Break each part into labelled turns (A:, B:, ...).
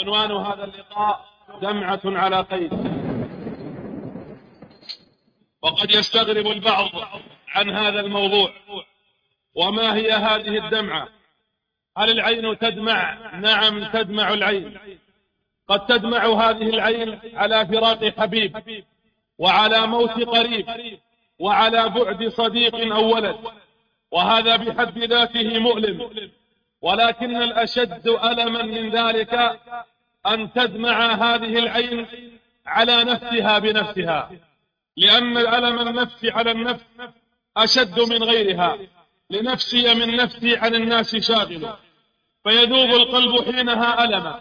A: عنوان هذا اللقاء دمعة على قيد. وقد يستغرب البعض عن هذا الموضوع، وما هي هذه الدمعة؟ هل العين تدمع؟ نعم تدمع العين. قد تدمع هذه العين على فراق حبيب، وعلى موت قريب، وعلى بعد صديق أو ولد، وهذا بحد ذاته مؤلم. ولكن الأشد ألما من ذلك أن تدمع هذه العين على نفسها بنفسها، لأن الألم النفسي على النفس أشد من غيرها. لنفسي من نفسي عن الناس شاغل، فيذوب القلب حينها ألما،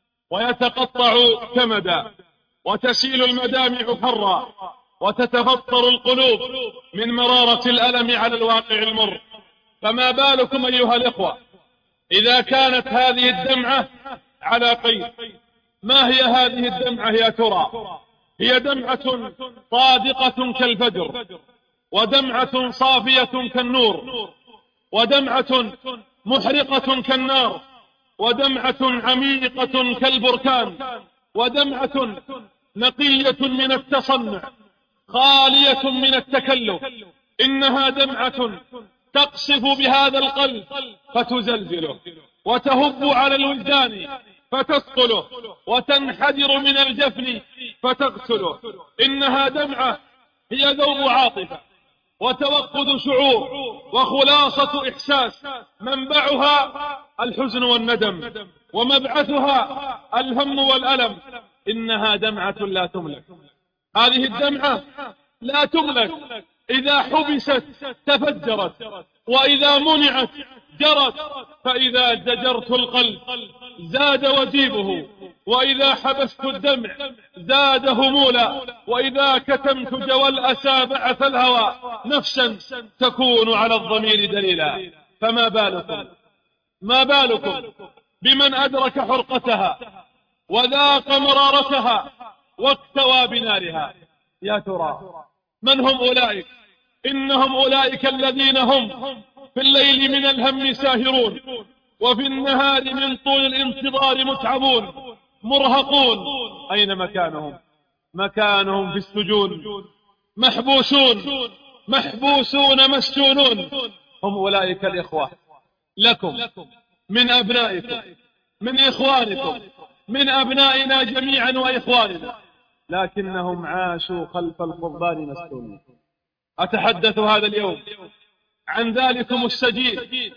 A: ويتقطع كمدا، وتسيل المدامع حرا، وتتفطر القلوب من مرارة الألم على الواقع المر. فما بالكم أيها الإخوة إذا كانت هذه الدمعة على قيد؟ ما هي هذه الدمعة يا ترى؟ هي دمعة صادقة كالفجر، ودمعة صافية كالنور، ودمعة محرقة كالنار، ودمعة عميقة كالبركان، ودمعة نقية من التصنع خالية من التكلف. إنها دمعة تقصف بهذا القلب فتزلزله، وتهب على الوجدان فتثقله، وتنحدر من الجفن فتغسله. إنها دمعة هي ذوب عاطفة، وتوقد شعور، وخلاصة إحساس، منبعها الحزن والندم، ومبعثها الهم والألم. إنها دمعة لا تملك. هذه الدمعة لا تملك، إذا حبست تفجرت، وإذا منعت جرت. فإذا زجرت القلب زاد وجيبه، وإذا حبست الدمع زاد همولا، وإذا كتمت جوى الأسى بعث الهوى نفسا تكون على الضمير دليلا. فما بالكم، ما بالكم بمن أدرك حرقتها وذاق مرارتها واكتوى بنارها؟ يا ترى من هم أولئك؟ إنهم أولئك الذين هم في الليل من الهم ساهرون، وفي النهار من طول الانتظار متعبون مرهقون. أين مكانهم؟ مكانهم في السجون، محبوسون مسجونون. هم أولئك الإخوة لكم من أبنائكم، من إخوانكم، من أبنائنا جميعا وإخواننا، لكنهم عاشوا خلف القضبان مسجونين. أتحدث هذا اليوم عن ذلكم السجين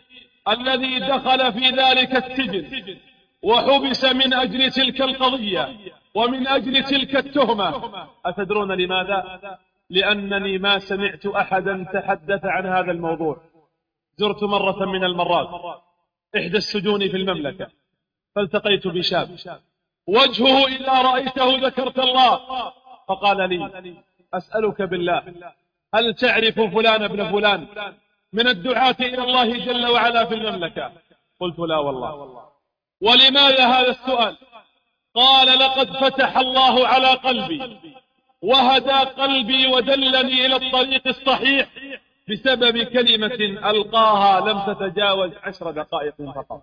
A: الذي دخل في ذلك السجن وحبس من أجل تلك القضية ومن أجل تلك التهمة. أتدرون لماذا؟ لأنني ما سمعت أحدا تحدث عن هذا الموضوع. زرت مرة من المرات إحدى السجون في المملكة، فالتقيت بشاب وجهه إذا رأيته ذكرت الله، فقال لي: أسألك بالله هل تعرف فلان ابن فلان من الدعاة إلى الله جل وعلا في المملكة؟ قلت: لا والله. ولماذا هذا السؤال؟ قال: لقد فتح الله على قلبي وهدى قلبي ودلني إلى الطريق الصحيح بسبب كلمة ألقاها لم تتجاوز 10 دقائق فقط،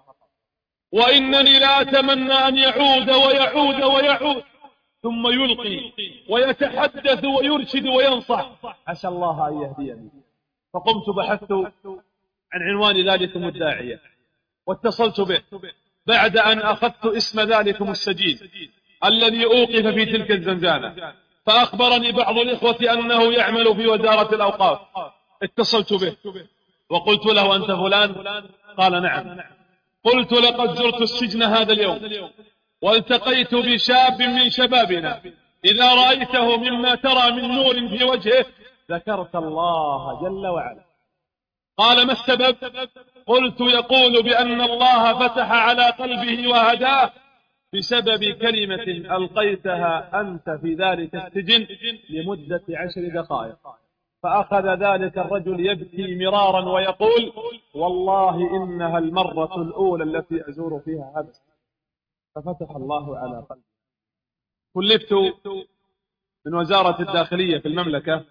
A: وإنني لا أتمنى أن يعود ويعود ويعود ثم يلقي ويتحدث ويرشد وينصح، عسى الله أن يهديني. فقمت بحثت عن عنوان ذلكم الداعية واتصلت به بعد أن أخذت اسم ذلكم السجين الذي أوقف في تلك الزنزانة. فأخبرني بعض الإخوة أنه يعمل في وزارة الأوقاف. اتصلت به وقلت له: أنت فلان؟ قال: نعم. قلت: لقد زرت السجن هذا اليوم والتقيت بشاب من شبابنا، إذا رأيته مما ترى من نور في وجهه ذكرت الله جل وعلا. قال: ما السبب؟ قلت: يقول بأن الله فتح على قلبه وهداه بسبب كلمة ألقيتها أنت في ذلك السجن لمدة 10 دقائق. فأخذ ذلك الرجل يبكي مرارا ويقول: والله إنها المرة الأولى التي أزور فيها هذا السجن، ففتح الله على قلبي. كلفت من وزارة الداخلية في المملكة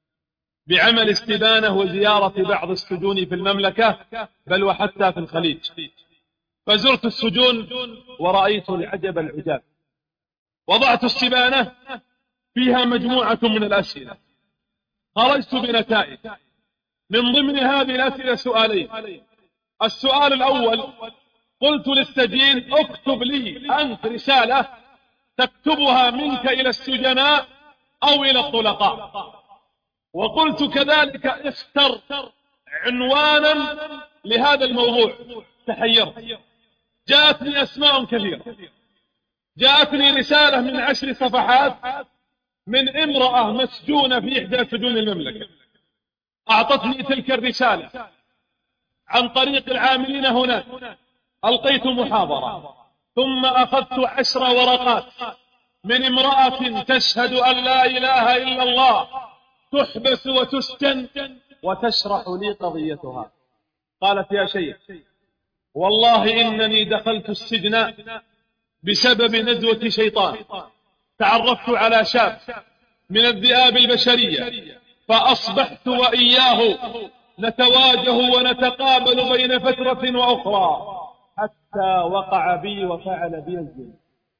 A: بعمل استبانة وزيارة بعض السجون في المملكة، بل وحتى في الخليج، فزرت السجون ورأيت العجب العجاب. وضعت السبانة فيها مجموعة من الأسئلة، خرجت بنتائج. من ضمن هذه الأسئلة سؤالين. السؤال الأول: قلت للسجين: اكتب لي أنت رسالة تكتبها منك إلى السجناء أو إلى الطلقاء. وقلت كذلك: اختر عنوانا لهذا الموضوع. تحيرت، جاءتني أسماء كثيرة. جاءتني رسالة من 10 صفحات من امرأة مسجونة في إحدى سجون المملكة. أعطتني تلك الرسالة عن طريق العاملين هناك. ألقيت محاضرة، ثم أخذت 10 ورقات من امرأة تشهد أن لا إله إلا الله، تحبس وتسجن، وتشرح لي قضيتها. قالت: يا شيخ، والله إنني دخلت السجن بسبب نزوة شيطان. تعرفت على شاب من الذئاب البشرية، فأصبحت وإياه نتواجه ونتقابل بين فترة وأخرى، حتى وقع بي وفعل بي الزنا.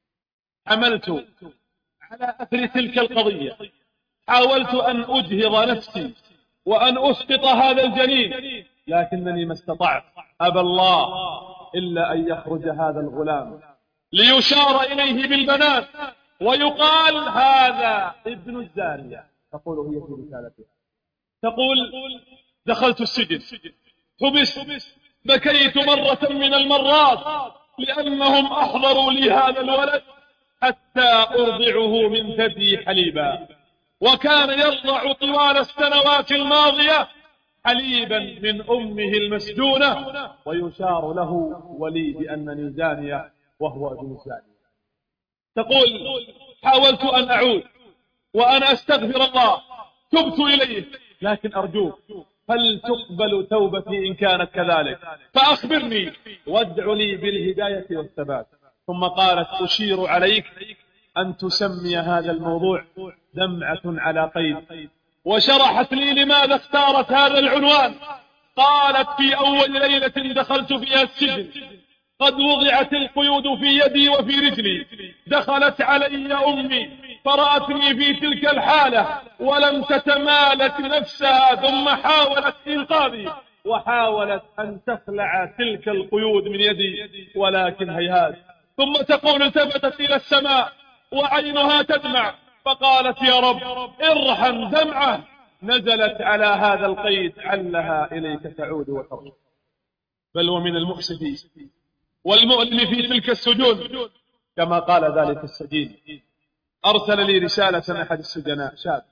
A: حملت على أثر تلك القضية، حاولت أن أجهض نفسي وأن أسقط هذا الجنين، لكنني ما استطعت. أبى الله إلا أن يخرج هذا الغلام ليشار إليه بالبنات ويقال: هذا ابن الزانية. تقول هي في رسالتها، تقول: دخلت السجن، حبست، بكيت مرة من المرات لأنهم أحضروا لي هذا الولد حتى أرضعه من ثدي حليبا، وكان يرضع طوال السنوات الماضية حليبا من أمه المسجونة، ويشار له ولي بأنني زانية وهو ابن الزانية. تقول: حاولت أن أعود وأن أستغفر الله، تبت إليه، لكن أرجوك هل تقبل توبتي إن كانت كذلك؟ فأخبرني وادع لي بالهداية والثبات. ثم قالت: أشير عليك أن تسمي هذا الموضوع دمعة على قيد. وشرحت لي لماذا اختارت هذا العنوان. قالت: في أول ليلة دخلت فيها السجن قد وضعت القيود في يدي وفي رجلي، دخلت علي أمي فرأتني في تلك الحالة ولم تتمالك نفسها، ثم حاولت إنقاذي وحاولت أن تخلع تلك القيود من يدي، ولكن هيهات. ثم تقول: التفتت إلى السماء وعينها تدمع، فقالت: يا رب ارحم دمعه، نزلت على هذا القيد علها إليك تعود وترجع. بل ومن المؤسف والمؤلم في تلك السجون كما قال ذلك السجين. أرسل لي رسالة أحد السجناء،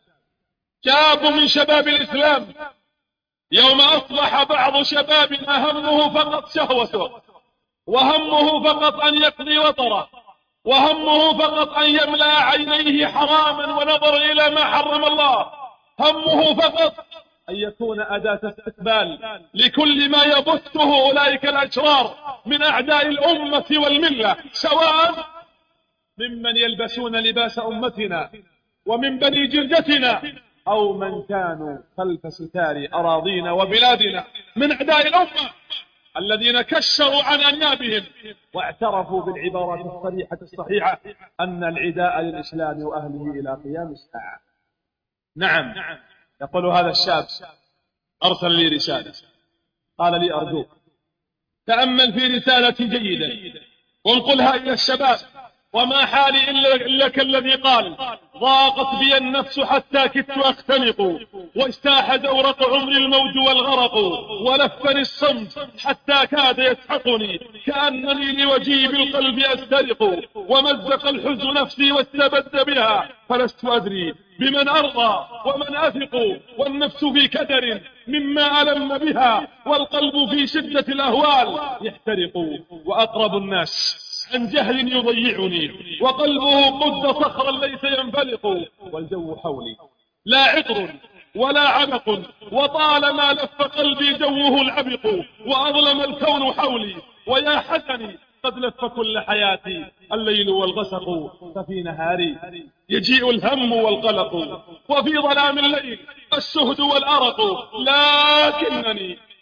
A: شاب من شباب الإسلام، يوم أصبح بعض شبابنا همه فقط شهوته، وهمه فقط أن يقضي وطره، وهمه فقط أن يملأ عينيه حراما ونظر إلى ما حرم الله، همه فقط أن يكون أداة استقبال لكل ما يبثه أولئك الأشرار من أعداء الأمة والملة، سواء ممن يلبسون لباس أمتنا ومن بني جلدتنا، أو من كانوا خلف ستار أراضينا وبلادنا من أعداء الأمة الذين كشروا عن أنيابهم واعترفوا بالعبارات الصريحة الصحيحة أن العداء للإسلام وأهله إلى قيام الساعة. نعم، يقول هذا الشاب أرسل لي رسالة، قال لي: أرجوك تأمل في رسالتي جيدا وانقلها إلى الشباب، وما حالي إلا كالذي قال: ضاقت بي النفس حتى كدت أختنق، واجتاح دورق عمري الموج والغرق، ولفني الصمت حتى كاد يسحقني، كأنني لوجهي بالقلب أسترق، ومزق الحزن نفسي واستبد بها، فلست أدري بمن أرضى ومن أثق، والنفس في كدر مما ألم بها، والقلب في شدة الأهوال يحترق، وأقرب الناس عن جهل يضيعني، وقلبه قد صخرا ليس ينفلق، والجو حولي لا عطر ولا عبق، وطالما لف قلبي جوه العبق، وأظلم الكون حولي، ويا حزني قد لف كل حياتي الليل والغسق، ففي نهاري يجيء الهم والقلق، وفي ظلام الليل السهد والأرق، لكنني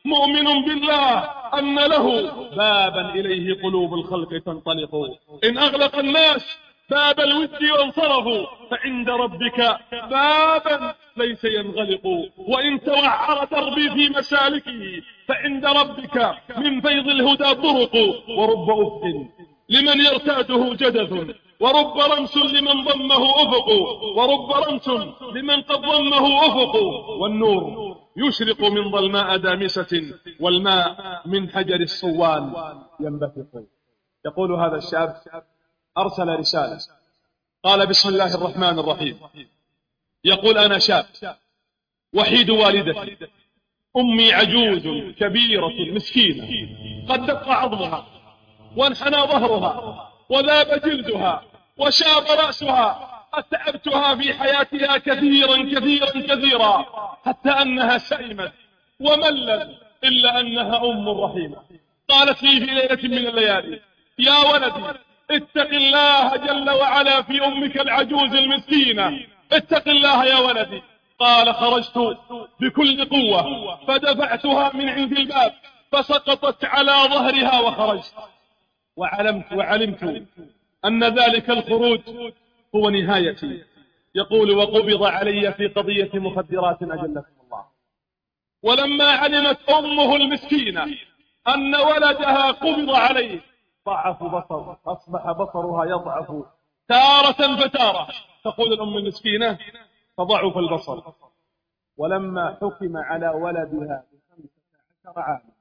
A: مؤمن بالله أن له بابا إليه قلوب الخلق تنطلق. إن أغلق الناس باب الود وانصرفوا فعند ربك بابا ليس ينغلق. وإن توعر دربي في مسالكه فعند ربك من فيض الهدى طرق. ورب أفق لمن يرتاده جدث ورب رمس لمن ضمه أفق. ورب رمس لمن قد ضمه أفق. والنور يشرق من ظلماء دامسة والماء من حجر الصوان ينبثق. يقول هذا الشاب أرسل رسالة قال: بسم الله الرحمن الرحيم. يقول: أنا شاب وحيد والدتي، أمي عجوز كبيرة مسكينة قد دق عظمها وانحنى ظهرها وذاب جلدها وشاب رأسها. أتعبتها في حياتها كثيرا كثيرا كثيرا حتى أنها سئمت وملت، إلا أنها أم رحيمة. قالت لي في ليلة من الليالي: يا ولدي اتق الله جل وعلا في أمك العجوز المسكينة، اتق الله يا ولدي. قال: خرجت بكل قوة فدفعتها من عند الباب فسقطت على ظهرها وخرجت. وعلمت أن ذلك الخروج هو نهايتي. يقول: وقبض علي في قضية مخدرات أجلكم الله. ولما علمت أمه المسكينة أن ولدها قبض عليه ضعف بصر، أصبح بصرها يضعف تارة فتارة. تقول الأم المسكينة: فضعف البصر. ولما حكم على ولدها ب15 عاما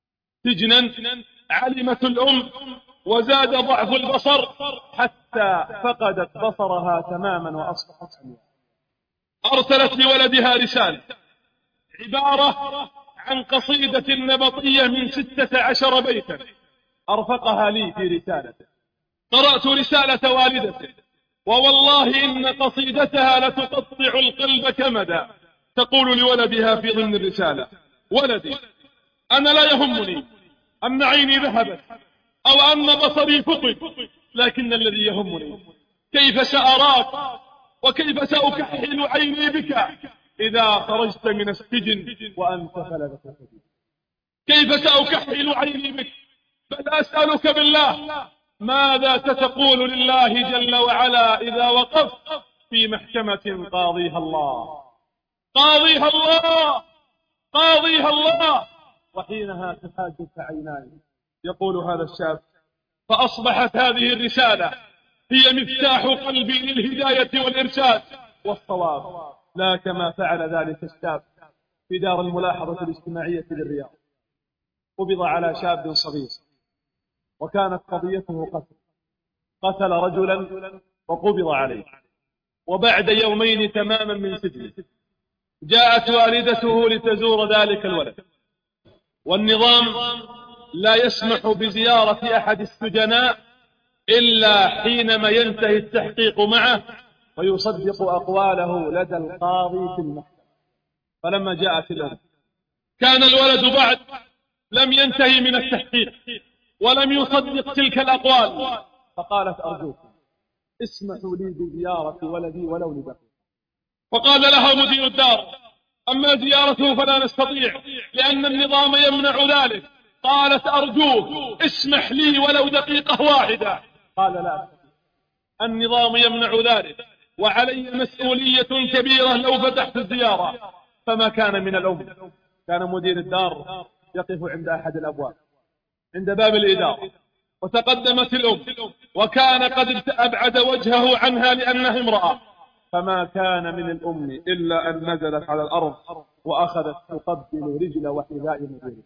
A: سجنا علمت الأم وزاد ضعف البصر حتى فقدت بصرها تماما وأصبحت عمياء. أرسلت لولدها رسالة عبارة عن قصيدة نبطية من 16 بيتا أرفقها لي في رسالته. قرأت رسالة والدته ووالله إن قصيدتها لتقطع القلب كمدا. تقول لولدها في ضمن الرسالة: ولدي، أنا لا يهمني أن عيني ذهبت أو أن بصري فقد، لكن الذي يهمني كيف سأراك وكيف سأكحل عيني بك إذا خرجت من السجن وأنت فلذة سبيل. كيف سأكحل عيني بك؟ بل أسألك بالله ماذا ستقول لله جل وعلا إذا وقفت في محكمة قاضيها الله، قاضيها الله، قاضيها الله، وحينها تحاجك عيناي. يقول هذا الشاب: فأصبحت هذه الرسالة هي مفتاح قلبي للهداية والإرشاد والصواب، لا كما فعل ذلك الشاب في دار الملاحظة الاجتماعية بالرياض. قبض على شاب صغير وكانت قضيته قتل رجلا وقبض عليه، وبعد يومين تماما من سجنه جاءت والدته لتزور ذلك الولد، والنظام لا يسمح بزيارة أحد السجناء إلا حينما ينتهي التحقيق معه ويصدق أقواله لدى القاضي في المحكمة. فلما جاءت الأم كان الولد بعد لم ينتهي من التحقيق ولم يصدق تلك الأقوال، فقالت: أرجوكم اسمحوا لي بزيارة ولدي ولو لدقيقة. فقال لها مدير الدار: أما زيارته فلا نستطيع لأن النظام يمنع ذلك. قالت: أرجوك اسمح لي ولو دقيقة واحدة. قال: لا، النظام يمنع ذلك وعلي مسؤولية كبيرة لو فتحت الزيارة. فما كان من الأم، كان مدير الدار يقف عند أحد الأبواب عند باب الإدارة، وتقدمت الأم وكان قد أبعد وجهه عنها لأنها امرأة، فما كان من الأم إلا أن نزلت على الأرض وأخذت تقبل رجل وحذاء مديره.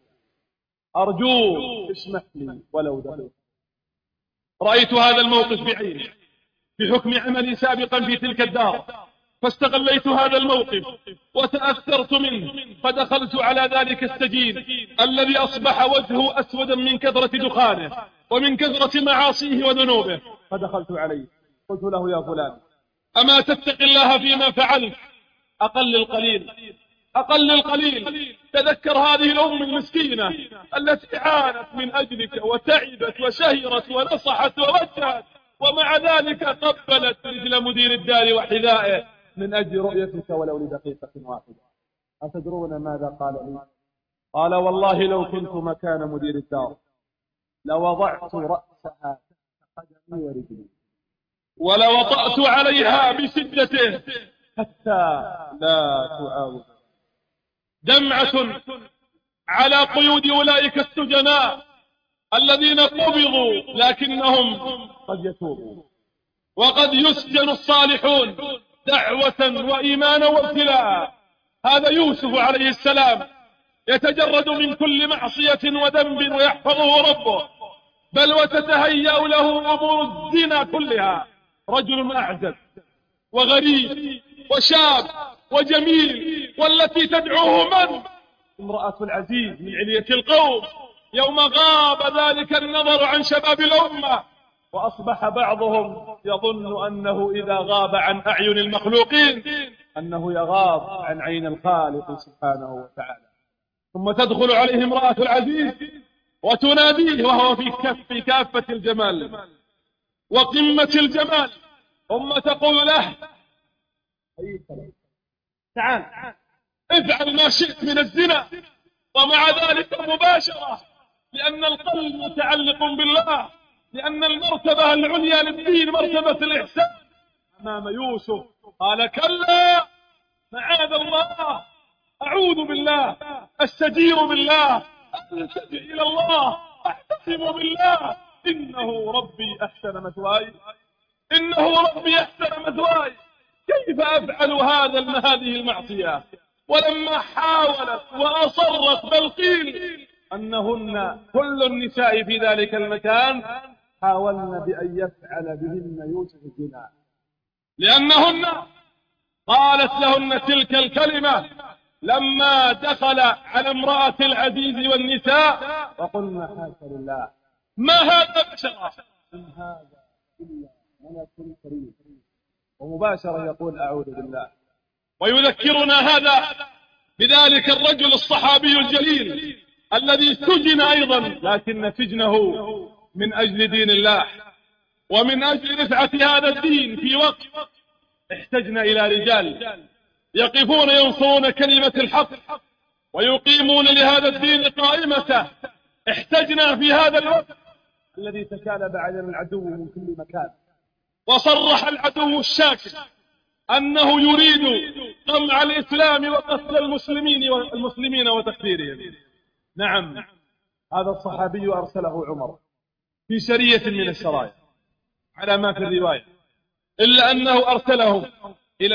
A: أرجوك اسمح لي ولو دقيقة. رأيت هذا الموقف بعيني بحكم عملي سابقا في تلك الدار، فاستغليت هذا الموقف وتأثرت منه، فدخلت على ذلك السجين الذي أصبح وجهه أسودا من كثرة دخانه ومن كثرة معاصيه وذنوبه. فدخلت عليه قلت له: يا فلان، أما تتق الله فيما فعلت؟ أقل القليل، أقل القليل تذكر هذه الأم المسكينة التي عانت من أجلك وتعبت وشهرت ونصحت ووجهت، ومع ذلك قبلت رجل مدير الدار وحذائه من أجل رؤيتك ولو لدقيقة واحدة. أتدرون ماذا قال لي؟ قال والله لو كنت مكان مدير الدار لوضعت رأسها تحت قدمي ورجلي ولوطأت عليها بشدته حتى لا تعاود. دمعة على قيود أولئك السجناء الذين قبضوا لكنهم قد يتوبوا، وقد يسجن الصالحون دعوة وإيمانا وابتلاء. هذا يوسف عليه السلام يتجرد من كل معصية وذنب ويحفظه ربه، بل وتتهيأ له أمور الزنا كلها. رجل أعزب وغريب وشاب وجميل، والتي تدعوه من؟ امرأة العزيز من علية القوم. يوم غاب ذلك النظر عن شباب الأمة، وأصبح بعضهم يظن أنه إذا غاب عن أعين المخلوقين أنه يغاب عن عين الخالق سبحانه وتعالى. ثم تدخل عليه امرأة العزيز وتناديه وهو في كافة الجمال وقمة الجمال، ثم تقول له تعال افعل ما شئت من الزنا، ومع ذلك مباشرة، لأن القلب متعلق بالله، لأن المرتبة العليا للدين مرتبة الإحسان. أمام يوسف قال كلا معاذ الله، أعوذ بالله، أستجير بالله، ألتجئ إلى الله، أحتسب بالله، إنه ربي أحسن مثواي، إنه ربي أحسن مثواي. كيف أفعل هذه المعصية؟ ولما حاولت وأصرت بل قيل أنهن كل النساء في ذلك المكان حاولن بأن يفعل بهن يوسف الزنا، لأنهن قالت لهن تلك الكلمة لما دخل على امرأة العزيز والنساء، وقلنا حاشا لله ما هذا بشرا إن هذا إلا ملك كريم. ومباشرة يقول أعوذ بالله. ويذكرنا هذا بذلك الرجل الصحابي الجليل الذي سجن أيضا، لكن سجنه من أجل دين الله ومن أجل رفعة هذا الدين. في وقت احتجنا إلى رجال يقفون ينصرون كلمة الحق ويقيمون لهذا الدين قائمته. احتجنا في هذا الوقت الذي تكالب علينا العدو من كل مكان، وصرح العدو الشاكر أنه يريد قمع الإسلام وقتل المسلمين وتكفيرهم. نعم، هذا الصحابي أرسله عمر في سرية من السرايا على ما في الرواية، إلا أنه أرسلهم إلى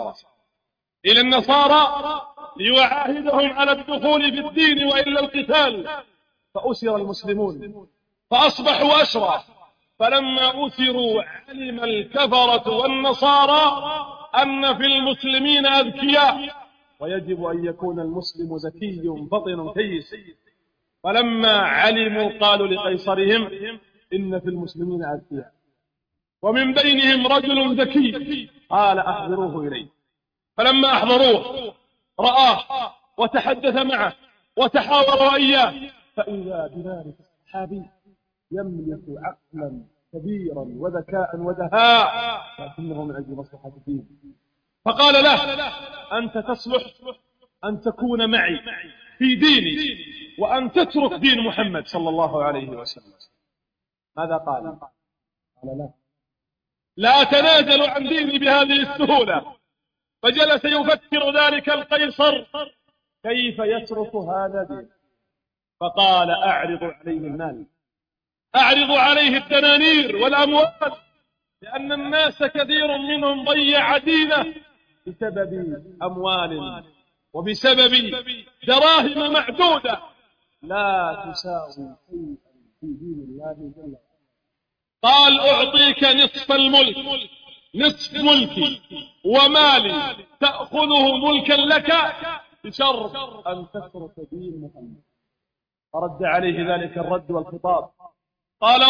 A: النصارى ليعاهدهم على الدخول في الدين وإلا القتال. فأسر المسلمون فأصبحوا أسرى. فلما أسروا علم الكفرة والنصارى أن في المسلمين أذكياء، ويجب أن يكون المسلم ذكي فطن كيس. فلما علموا قالوا لقيصرهم إن في المسلمين أذكياء، ومن بينهم رجل ذكي، قال أحضروه إليه. فلما أحضروه رآه وتحدث معه وتحاوروا إياه، فإذا بذلك الصحابي يملك عقلا كبيرا وذكاء ودهاء، لكنه من أجل مصلحة الدين. فقال له أنت تصلح أن تكون معي في ديني وأن تترك دين محمد صلى الله عليه وسلم. ماذا قال؟ قال لا أتنازل عن ديني بهذه السهولة. فجلس يفكر ذلك القيصر كيف يترك هذا دين. فقال أعرض عليه المال، أعرض عليه الدنانير والأموال، لأن الناس كثير منهم ضيع دينه بسبب أموال وبسبب دراهم معدودة لا تساوي شيئا في دين الله جل وعلا. قال أعطيك نصف الملك، نصف ملكي ومالي، تأخذه ملكا لك بشرط أن تترك دين محمد. فرد عليه ذلك الرد والخطاب، قال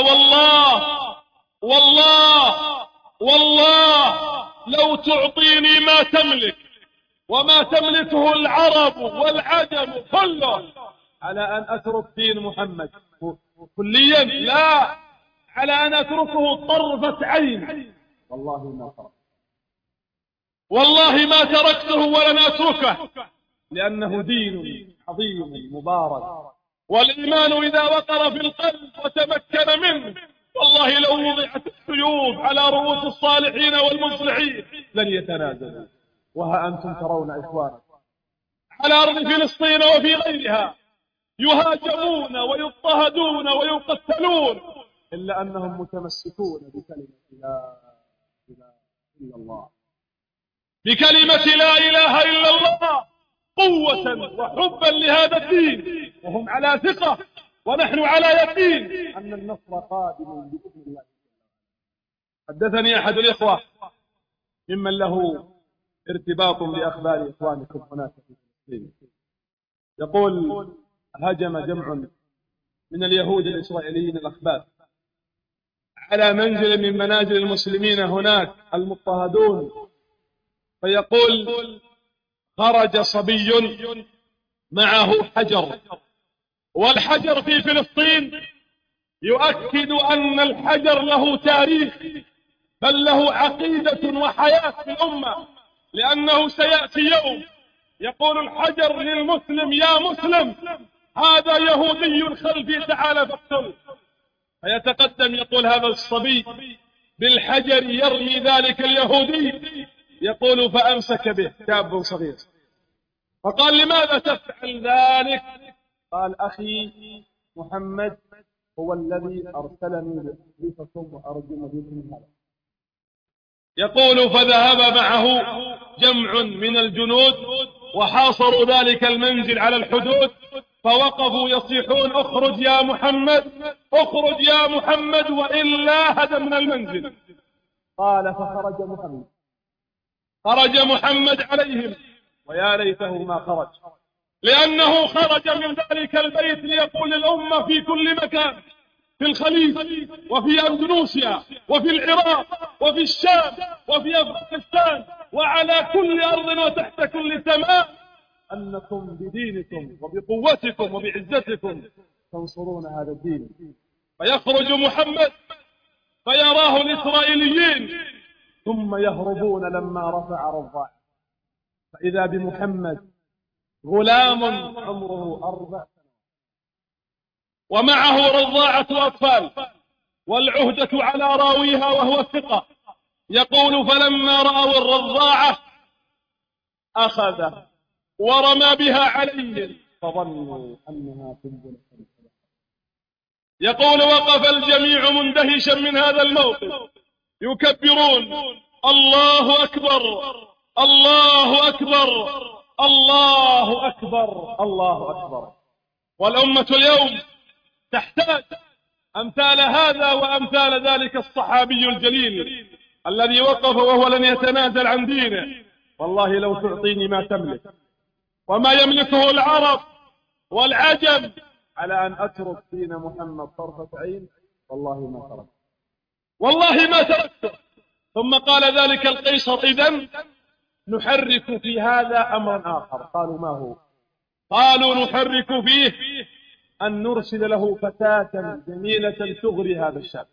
A: والله لو تعطيني ما تملك وما تملكه العرب والعجم كله على أن أترك دين محمد كليا، لا، على أن أتركه طرفة عين، والله ما تركته ولن أتركه، لأنه دين عظيم مبارك. والإيمان إذا وقر في القلب وتمكن منه، والله لو وضعت السيوف على رؤوس الصالحين والمصلحين لن يتنازلوا. وها أنتم ترون إخوانكم على أرض فلسطين وفي غيرها يهاجمون ويضطهدون ويقتلون، إلا أنهم متمسكون بكلمة لا إله إلا الله، بكلمة لا إله إلا الله، قوة وحبا لهذا الدين، وهم على ثقة ونحن على يقين أن النصر قادم بإذن الله. حدثني أحد الإخوة ممن له ارتباط بأخبار إخوانكم هناك في فلسطين، يقول: هجم جمع من اليهود الإسرائيليين الأخباث على منزل من منازل المسلمين هناك المضطهدون، فيقول: خرج صبي معه حجر، والحجر في فلسطين يؤكد أن الحجر له تاريخ، بل له عقيدة وحياة في الأمة، لأنه سيأتي يوم يقول الحجر للمسلم: يا مسلم هذا يهودي خلفي تعال فاقتله، فيتقدم يقول هذا الصبي بالحجر يرمي ذلك اليهودي، يقول: فأمسك به شاب صغير، فقال: لماذا تفعل ذلك؟ قال: أخي محمد هو الذي أرسلني لأحدثكم وأرجم بكم هذا. يقول: فذهب معه جمع من الجنود وحاصروا ذلك المنزل على الحدود، فوقفوا يصيحون: اخرج يا محمد، اخرج يا محمد، وإلا هدمنا المنزل. قال: فخرج محمد، خرج محمد عليهم، ويا ليته ما خرج، لأنه خرج من ذلك البيت ليقول للأمة في كل مكان، في الخليج وفي أندونيسيا وفي العراق وفي الشام وفي أفغانستان وعلى كل أرض وتحت كل سماء، أنكم بدينكم وبقوتكم وبعزتكم تنصرون هذا الدين. فيخرج محمد فيراه الإسرائيليين، ثم يهربون لما رفع رضاعه، فإذا بمحمد غلام عمره 4 سنوات ومعه رضاعة أطفال، والعهدة على راويها وهو الثقة. يقول: فلما رأوا الرضاعة أخذها ورمى بها عليهم فظنوا أنها قنبلة. يقول: وقف الجميع مندهشا من هذا الموقف، يكبرون: الله أكبر، الله أكبر، الله أكبر، الله أكبر. والأمة اليوم تحتاج أمثال هذا وأمثال ذلك الصحابي الجليل الذي وقف وهو لن يتنازل عن دينه. والله لو تعطيني ما تملك وما يملكه العرب والعجم على أن أترك دين محمد طرفة عين، والله ما تركته، والله ما تركته. ثم قال ذلك القيصر: إذن نحرك في هذا أمرا آخر. قالوا: ما هو؟ قالوا: نحرك فيه أن نرسل له فتاة جميلة تغري هذا الشاب.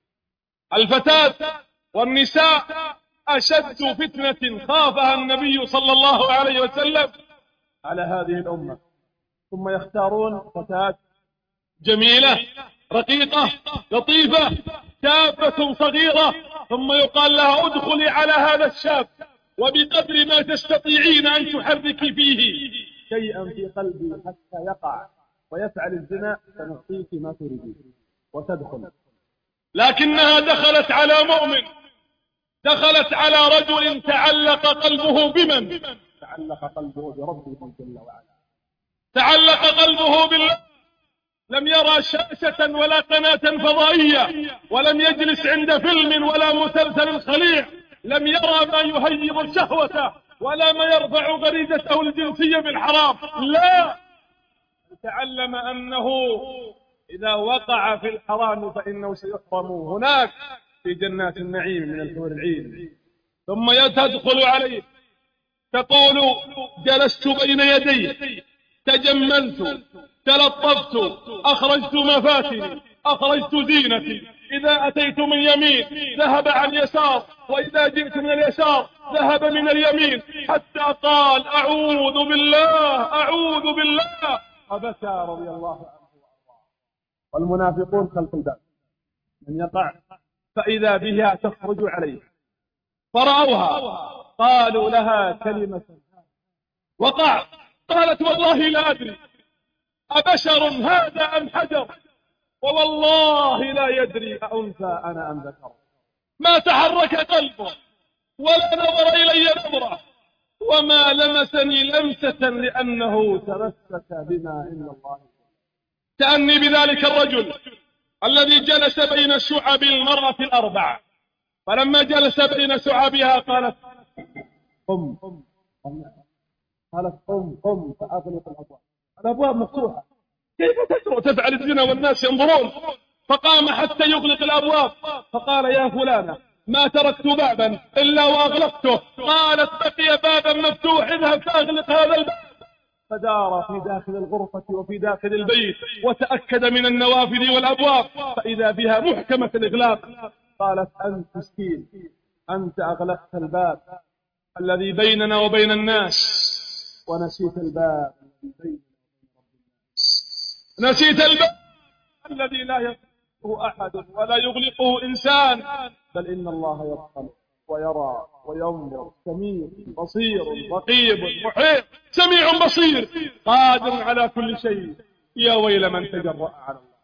A: الفتاة والنساء أشد فتنة خافها النبي صلى الله عليه وسلم على هذه الأمة، ثم يختارون فتاة جميلة رقيقة لطيفة شابة صغيرة، ثم يقال لها: ادخلي على هذا الشاب وبقدر ما تستطيعين أن تحركي فيه شيئا في قلبي حتى يقع ويفعل الزنا، سنعطيك ما تريدين وتدخل. لكنها دخلت على مؤمن، دخلت على رجل تعلق قلبه بمن؟ تعلق قلبه بربه جل وعلا، تعلق قلبه بالله. لم يرى شاشة ولا قناة فضائية، ولم يجلس عند فيلم ولا مسلسل خليع، لم يرى ما يهيب شهوته ولا ما يرفع غريزته الجنسية بالحرام، لا، تعلم أنه إذا وقع في الحرام فإنه سيحرم هناك في جنات النعيم من الحور العين. ثم تدخل عليه تقول: جلست بين يديه، تجملت، تلطفت، أخرجت مفاتني، أخرجت زينتي، إذا أتيت من يمين ذهب عن يسار، وإذا جئت من اليسار ذهب من اليمين، حتى قال أعوذ بالله أعوذ بالله، فبكى رضي الله عنه وأرضاه. والمنافقون خلف الباب، من يقع فإذا بها تخرج عليه، فرأوها قالوا لها كلمة وقع، قالت والله لا أدري أبشر هذا أم حجر، ووالله لا يدري أأنثى أنا أم ذكر. ما تحرك قلبه ولا نظر إلي نظرة وما لمسني لمسة، لأنه تمسك بما إن الله. كأني بذلك الرجل الذي جلس بين شعب المرأة الأربع، فلما جلس بين شعبها قالت قم، قالت قم فأغلق الأبواب. الأبواب مفتوحة، كيف تفعل الزنا والناس ينظرون؟ فقام حتى يغلق الأبواب، فقال يا فلانة ما تركت بابا إلا وأغلقته. قالت بقي بابا مفتوح، اذهب فأغلق هذا الباب. فدار في داخل الغرفة وفي داخل البيت وتأكد من النوافذ والأبواب، فإذا بها محكمة الإغلاق. قالت أنت مسكين، أنت أغلقت الباب الذي بيننا وبين الناس، ونسيت الباب الذي بيننا وبين رب الناس، نسيت الباب الذي لا يفتحه أحد ولا يغلقه إنسان، بل إن الله يطلع ويرى وينظر، سميع بصير رقيب محيط، سميع بصير قادر على كل شيء. يا ويل من تجرأ على الله،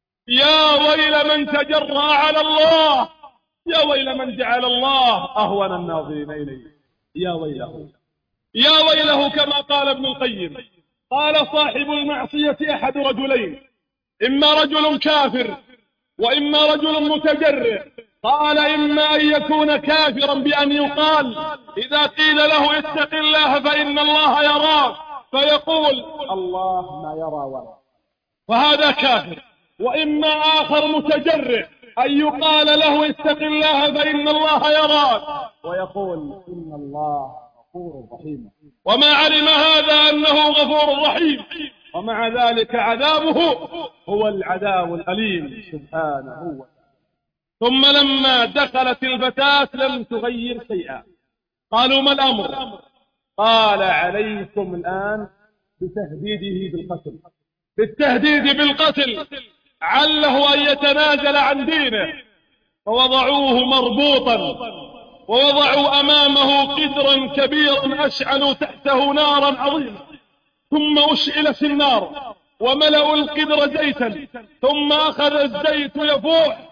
A: يا ويل من تجرأ على الله، يا ويل من جعل الله أهون الناظرين إليه. يا ويله، يا ويله، كما قال ابن القيم، قال صاحب المعصية أحد رجلين، إما رجل كافر وإما رجل متجرئ. قال إما أن يكون كافرا بأن يقال إذا قيل له اتق الله فإن الله يراك فيقول الله ما يرى ولا، فهذا كافر. وإما آخر متجرئ أن يقال له اتق الله فإن الله يراك ويقول إن الله غفور رحيم، وما علم هذا أنه غفور رحيم، ومع ذلك عذابه هو العذاب الأليم سبحانه وتعالى. ثم لما دخلت الفتاة لم تغير شيئا. قالوا ما الأمر؟ قال عليكم الآن بتهديده بالقتل، بالتهديد بالقتل، عله أن يتنازل عن دينه. فوضعوه مربوطا، ووضعوا أمامه قدرا كبيرا أشعلوا تحته نارا عظيمة، ثم أشعل في النار وملأوا القدر زيتا، ثم أخذ الزيت يفوح،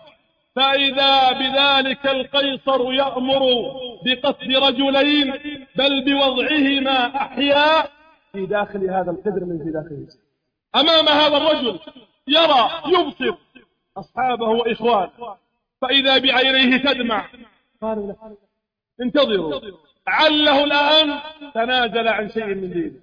A: فإذا بذلك القيصر يأمر بقتل رجلين، بل بوضعهما أحياء في داخل هذا القدر من في داخله. أمام هذا الرجل يرى يبصر أصحابه وإخوانه، فإذا بعينيه تدمع. قالوا له انتظروا، عله الآن تنازل عن شيء من دينه.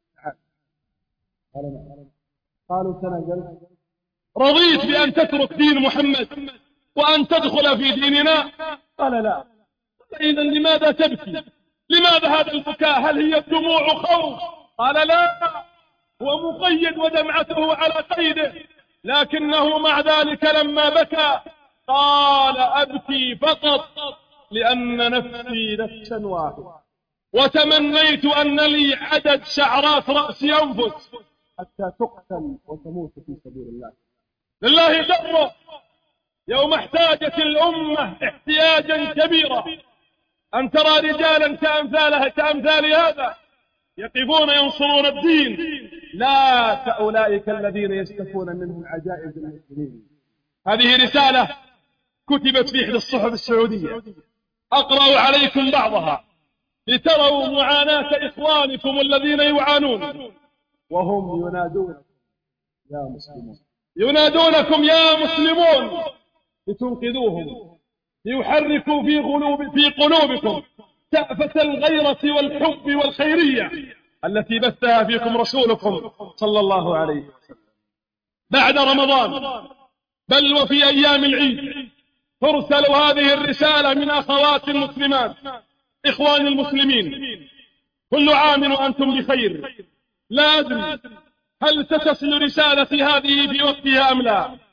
A: قالوا تنازل، رضيت بأن تترك دين محمد وأن تدخل في ديننا؟ قال لا. إذا لماذا تبكي؟ لماذا هذا البكاء؟ هل هي الدموع خوف؟ قال لا، هو مقيد ودمعته على قيده، لكنه مع ذلك لما بكى قال أبكي فقط لأن نفسي نفسا واحدة، وتمنيت أن لي عدد شعرات رأسي أنفس حتى تقتل وتموت في سبيل الله. لله دره يوم احتاجت الأمة احتياجا كبيرا أن ترى رجالا كأمثال هذا يقفون ينصرون الدين، لا كأولئك الذين يستفون منهم عجائز المسلمين. هذه رسالة كتبت في إحدى الصحف السعودية، أقرأ عليكم بعضها لتروا معاناة إخوانكم الذين يعانون، وهم ينادون يا مسلمون، ينادونكم يا مسلمون لتنقذوهم، ليحركوا في قلوبكم تأفة الغيرة والحب والخيرية التي بثها فيكم رسولكم صلى الله عليه وسلم. بعد رمضان بل وفي أيام العيد ترسل هذه الرسالة من أخوات المسلمات إخوان المسلمين: كل عام وأنتم بخير. لا أدري هل ستصل رسالتي هذه في وقتها أم لا،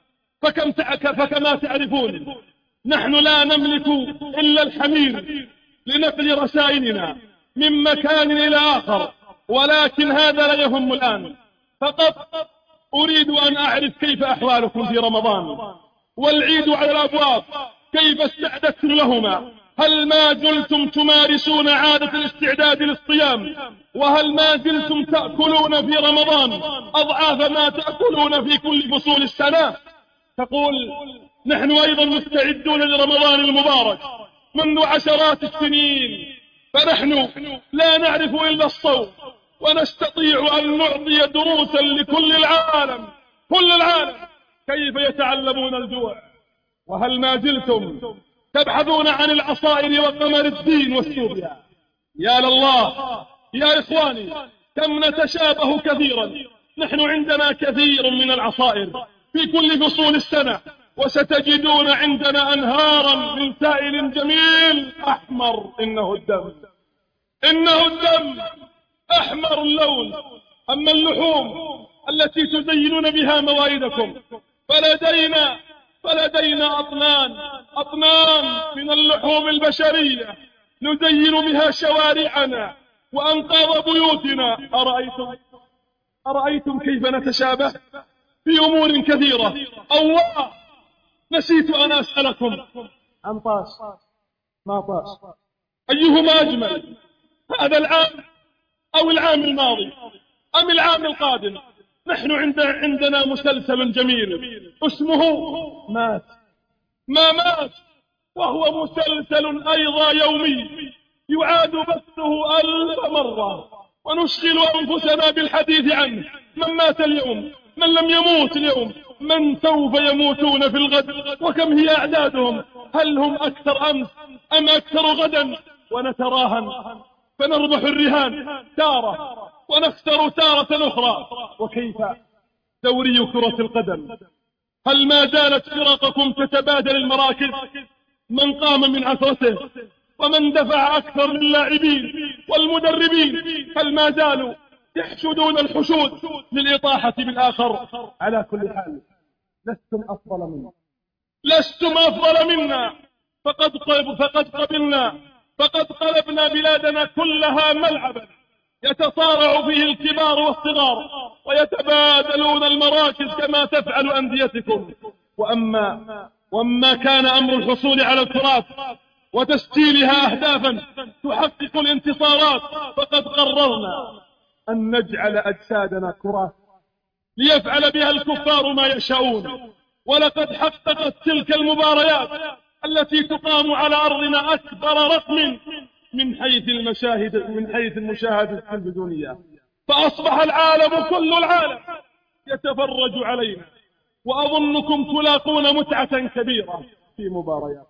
A: فكما تعرفون نحن لا نملك إلا الحمير لنقل رسائلنا من مكان إلى آخر، ولكن هذا لا يهم الآن. فقط أريد أن أعرف كيف أحوالكم في رمضان والعيد على الأبواب، كيف استعددتم لهما؟ هل ما زلتم تمارسون عادة الاستعداد للصيام؟ وهل ما زلتم تأكلون في رمضان أضعاف ما تأكلون في كل فصول السنة؟ تقول نحن أيضا مستعدون لرمضان المبارك منذ عشرات السنين، فنحن لا نعرف إلا الصوم، ونستطيع أن نعطي دروسا لكل العالم، كل العالم كيف يتعلمون الجوع. وهل ما زلتم تبحثون عن العصائر وقمر الدين والسوريا؟ يا لله يا إخواني، كم نتشابه كثيرا. نحن عندنا كثير من العصائر في كل فصول السنة، وستجدون عندنا أنهارا من سائل جميل أحمر، إنه الدم، إنه الدم أحمر اللون. أما اللحوم التي تزينون بها موائدكم فلدينا أطنان من اللحوم البشرية نزين بها شوارعنا وأنقاض بيوتنا. أرأيتم كيف نتشابه في أمور كثيرة؟ الله، نسيت أن أسألكم عن طاس ما طاس، أيهما أجمل، هذا العام أو العام الماضي أم العام القادم؟ نحن عندنا مسلسل جميل اسمه ما مات، وهو مسلسل أيضا يومي يعاد بثه 1000 مرة، ونشغل أنفسنا بالحديث عنه. من مات اليوم، من لم يموت اليوم، من سوف يموتون في الغد، وكم هي أعدادهم، هل هم أكثر أمس أم أكثر غدا؟ ونتراهن فنربح الرهان تارة ونخسر تارة أخرى. وكيف دوري كرة القدم؟ هل ما زالت فرقكم تتبادل المراكز؟ من قام من عثرته ومن دفع أكثر للاعبين والمدربين، هل ما زالوا يحشدون الحشود للإطاحة بالآخر؟ على كل حال لستم أفضل منا، فقد قلبنا بلادنا كلها ملعبا يتصارع فيه الكبار والصغار ويتبادلون المراكز كما تفعل أنديتكم. وأما كان أمر الحصول على الكرات وتسجيلها أهدافا تحقق الانتصارات، فقد قررنا أن نجعل أجسادنا كرات ليفعل بها الكفار ما يشاءون. ولقد حققت تلك المباريات التي تقام على أرضنا أكبر رقم من حيث المشاهدة التلفزيونية، فأصبح العالم كل العالم يتفرج علينا، وأظنكم تلاقون متعة كبيرة في مباريات،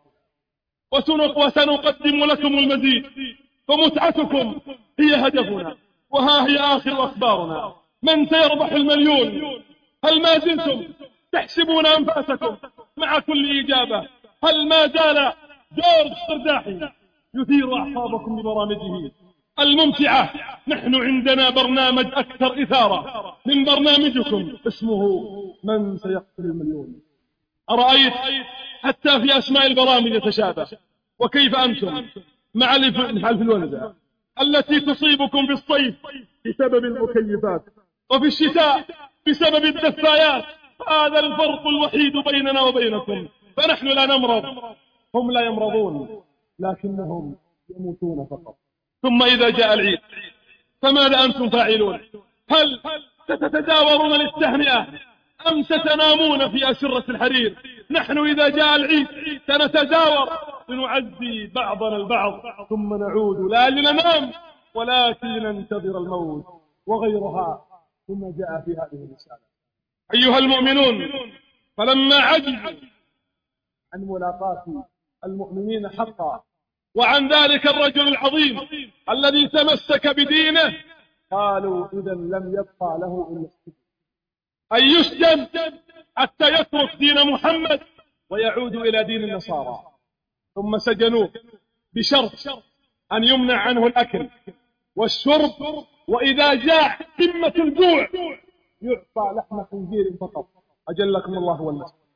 A: وسنقدم لكم المزيد، فمتعتكم هي هدفنا. وها هي آخر أخبارنا: من سيربح المليون؟ هل ما زلتم تحسبون أنفاسكم مع كل إجابة؟ هل ما زال جورج قرداحي يثير أعصابكم ببرامجه الممتعة؟ نحن عندنا برنامج أكثر إثارة من برنامجكم، اسمه من سيقتل المليون. أرأيت حتى في أسماء البرامج يتشابه. وكيف أنتم مع الإنفلونزا التي تصيبكم في الصيف بسبب المكيفات، وفي الشتاء بسبب الدفايات؟ هذا الفرق الوحيد بيننا وبينكم، فنحن لا نمرض، هم لا يمرضون، لكنهم يموتون فقط. ثم إذا جاء العيد فماذا أنتم فاعلون؟ هل ستتداورون للتهنئة أم ستنامون في أسرة الحرير؟ نحن إذا جاء العيد سنتداور لنعزي بعضنا البعض، ثم نعود لا لننام ولكن ننتظر الموت وغيرها. ثم جاء في هذه الرسالة: أيها المؤمنون، فلما عجزوا عن ملاقاة المؤمنين حقا وعن ذلك الرجل العظيم الذي تمسك بدينه، قالوا إذا لم يبقى له إلا السجن، أن يسجن حتى يترك دين محمد ويعود إلى دين النصارى. ثم سجنوه بشرط أن يمنع عنه الأكل والشرب، وإذا جاء قمة الجوع يعطى لحم خنزير فقط. أجلكم الله والنصر.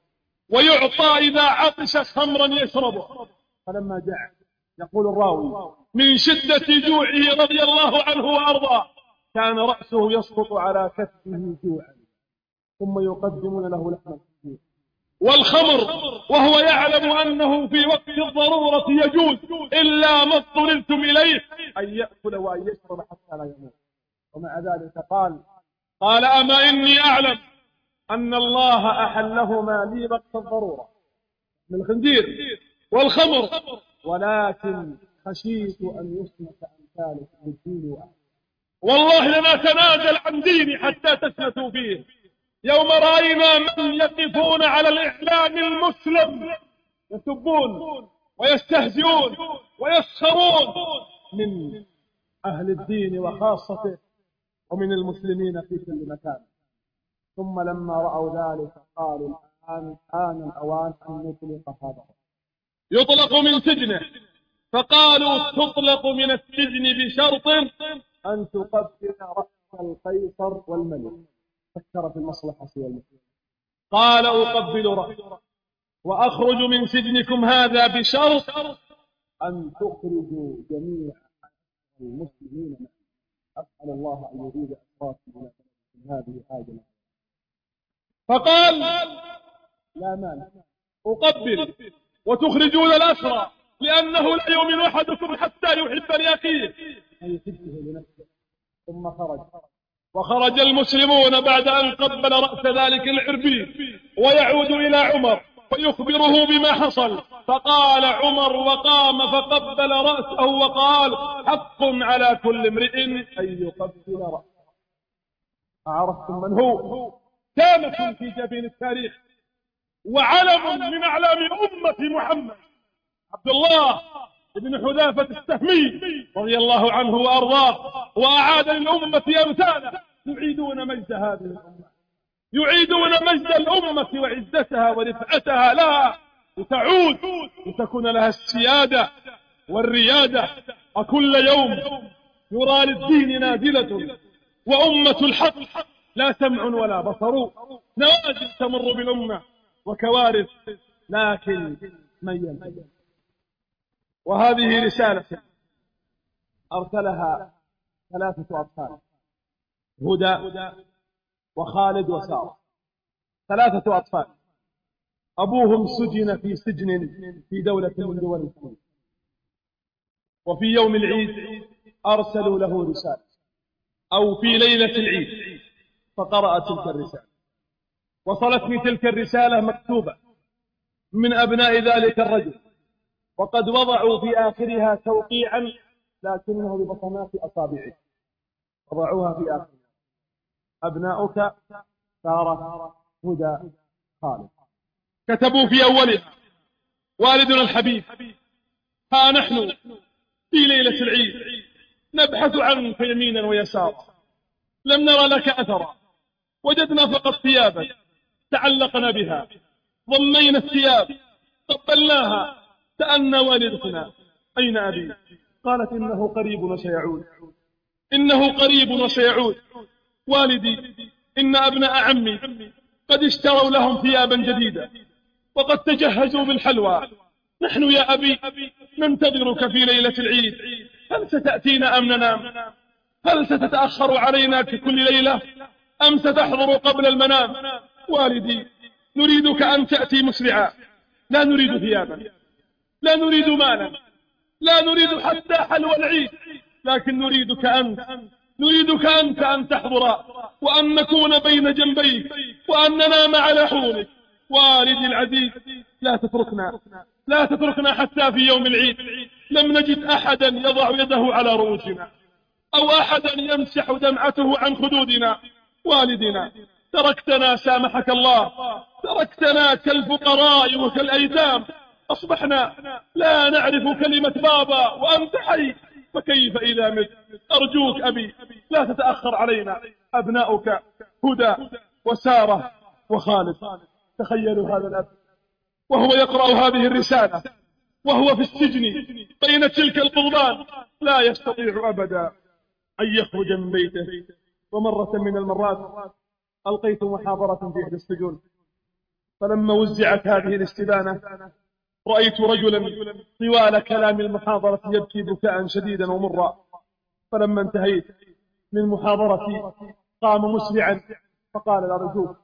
A: ويعطى إذا عطش خمرا يشربه. فلما جاء يقول الراوي من شدة جوعه رضي الله عنه وأرضاه كان رأسه يسقط على كفه جوعا، ثم يقدمون له لحم الخنزير والخمر، وهو يعلم أنه في وقت الضرورة يجوز إلا ما اضطررتم إليه أن يأكل وأن يشرب حتى لا يموت. ومع ذلك قال أما إني أعلم أن الله أحلهما لي وقت الضرورة من الخنزير والخمر، ولكن خشيت أن يصمت أمثالك بالدين وأهله. والله لما تنازل عن ديني حتى تثبتوا فيه. يوم رأينا من يقفون على الإعلام المسلم يسبون ويستهزئون ويسخرون من أهل الدين وخاصته ومن المسلمين في كل مكان. ثم لما رأوا ذلك قالوا الآن الأوان أن نطلق هذا، يطلق من سجنه. فقالوا تطلق من السجن بشرط أن تقبل رأس القيصر والملك. فكر في المصلحة والمسلمين، قال أقبل رأسه وأخرج من سجنكم هذا بشرط أن تخرجوا جميع المسلمين معه. أسأل الله أن يزيد أسراركم من هذه آجلة. فقال لا مانع أقبل وتخرجون الأسرى، لأنه لا يؤمن أحدكم حتى يحب لأخيه أن يحبه لنفسه. ثم وخرج المسلمون بعد أن قبل رأس ذلك العربي، ويعود إلى عمر ويخبره بما حصل. فقال عمر وقام فقبل رأسه وقال حق على كل امرئ أن يقبل رأسه. أعرفتم من هو؟ كامة في جبين التاريخ وعلم من أعلام أمة محمد، عبد الله بن حذافة السهمي رضي الله عنه وأرضاه، وأعاد للأمة أمثاله يعيدون مجد هذه الأمة، يعيدون مجد الأمة وعزتها ورفعتها لها، لتعود لتكون لها السيادة والريادة. وكل يوم يرى للدين نازلة وأمة الحق لا سمع ولا بصر، نوازل تمر بالأمة وكوارث، لكن من ينتهي. وهذه رسالة أرسلها 3 أطفال، هدى وخالد وسارة، 3 أطفال أبوهم سجن في سجن في دولة من دول المسلمين. وفي يوم العيد أرسلوا له رسالة، أو في ليلة العيد، فقرأ تلك الرسالة. وصلتني تلك الرسالة مكتوبة من أبناء ذلك الرجل، وقد وضعوا في آخرها توقيعا لكنه ببصمات أصابعه، وضعوها في آخرها: أبناؤك سارة، هدى، خالد. كتبوا في أولها: والدنا الحبيب، ها نحن في ليلة العيد نبحث عنك يمينا ويسارا، لم نرى لك أثرا، وجدنا فقط ثيابك تعلقنا بها، ضمينا الثياب قبلناها، سألنا والدتنا أين أبي؟ قالت إنه قريب وسيعود، إنه قريب وسيعود. والدي إن أبناء عمي قد اشتروا لهم ثيابا جديدة وقد تجهزوا بالحلوى. نحن يا أبي ننتظرك في ليلة العيد، هل ستأتينا أم ننام؟ هل ستتأخر علينا ككل ليلة أم ستحضر قبل المنام؟ والدي نريدك أن تأتي مسرعا، لا نريد ثيابا، لا نريد مالا، لا نريد حتى حلوى العيد، لكن نريدك أنت أن تحضر، وأن نكون بين جنبيك، وأن ننام على حولك. والدي العزيز لا تتركنا حتى في يوم العيد لم نجد أحدا يضع يده على رؤوسنا، أو أحدا يمسح دمعته عن خدودنا. والدنا تركتنا سامحك الله، تركتنا كالفقراء وكالأيتام، أصبحنا لا نعرف كلمة بابا وأنت حي، فكيف إذا مت؟ أرجوك أبي لا تتأخر علينا. أبناؤك هدى وسارة وخالد. تخيلوا هذا الأب وهو يقرأ هذه الرسالة وهو في السجن بين تلك القضبان، لا يستطيع أبدا أن يخرج من بيته. ومرة من المرات ألقيت محاضرة في إحدى السجون، فلما وزعت هذه الاستبانة رأيت رجلا طوال كلام المحاضرة يبكي بكاء شديدا ومرا. فلما انتهيت من محاضرتي قام مسرعا فقال: أرجوك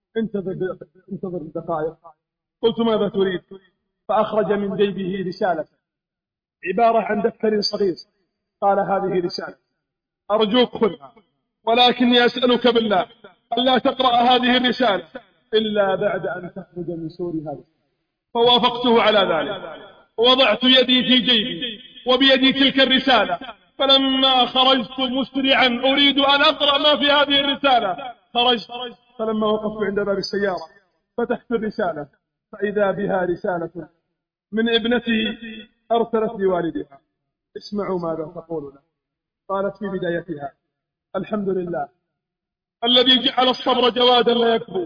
A: انتظر دقائق. قلت: ماذا تريد؟ فأخرج من جيبه رسالة عبارة عن دفتر صغير. قال: هذه رسالة، أرجوك خذها، ولكني أسألك بالله ألا تقرأ هذه الرسالة إلا بعد أن تخرج من سور هذا. فوافقته على ذلك، ووضعت يدي في جيبي وبيدي تلك الرسالة. فلما خرجت مسرعا أريد أن أقرأ ما في هذه الرسالة، خرجت. فلما وقفت عند باب السيارة فتحت الرسالة فإذا بها رسالة من ابنته أرسلت لوالدها. اسمعوا ماذا تقول له. قالت في بدايتها: الحمد لله الذي جعل الصبر جوادا لا يكفو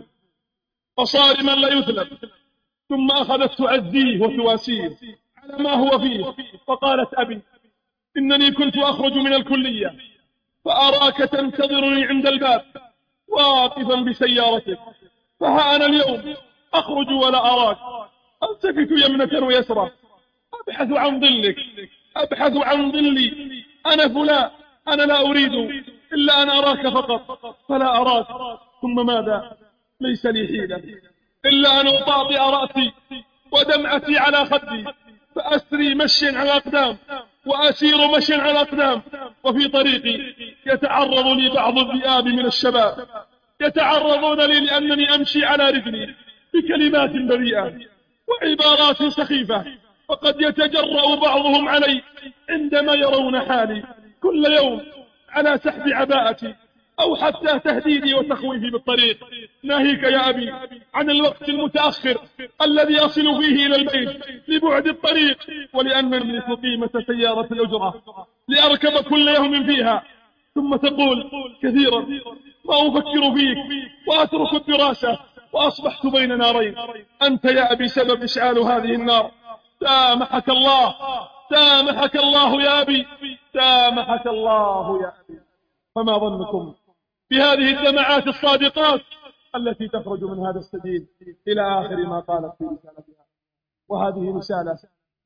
A: وصارما لا يثلب. ثم أخذت تعزيه وتواسيه على ما هو فيه. فقالت: أبي، إنني كنت أخرج من الكلية فأراك تنتظرني عند الباب واقفا بسيارتك، فها أنا اليوم أخرج ولا أراك، ألتفت يمنة ويسرى أبحث عن ظلك، أبحث عن ظلي، أنا فلان، أنا لا أريد إلا أن أراك فقط فلا أراك. ثم ماذا؟ ليس لي حيلة إلا أن أطاطئ رأسي ودمعتي على خدي فأسري مشي على أقدام وأسير مشي على أقدام. وفي طريقي يتعرض لي بعض الذئاب من الشباب يتعرضون لي لأنني أمشي على رجلي بكلمات بريئة وعبارات سخيفة، وقد يتجرأ بعضهم علي عندما يرون حالي كل يوم على سحب عباءتي أو حتى تهديدي وتخويفي بالطريق. ناهيك يا أبي عن الوقت المتأخر الذي أصل فيه إلى البيت لبعد الطريق، ولأنني قيمة سيارة الأجرة لأركب كل يوم فيها. ثم تقول كثيرا: ما أفكر فيك وأترك الدراسة وأصبحت بين نارين. أنت يا أبي سبب إشعال هذه النار. سامحك الله، سامحك الله يا أبي، سامحك الله يا أبي. فما ظنكم بهذه الدمعات الصادقات التي تخرج من هذا السبيل إلى آخر ما قالت في رسالتها. وهذه رسالة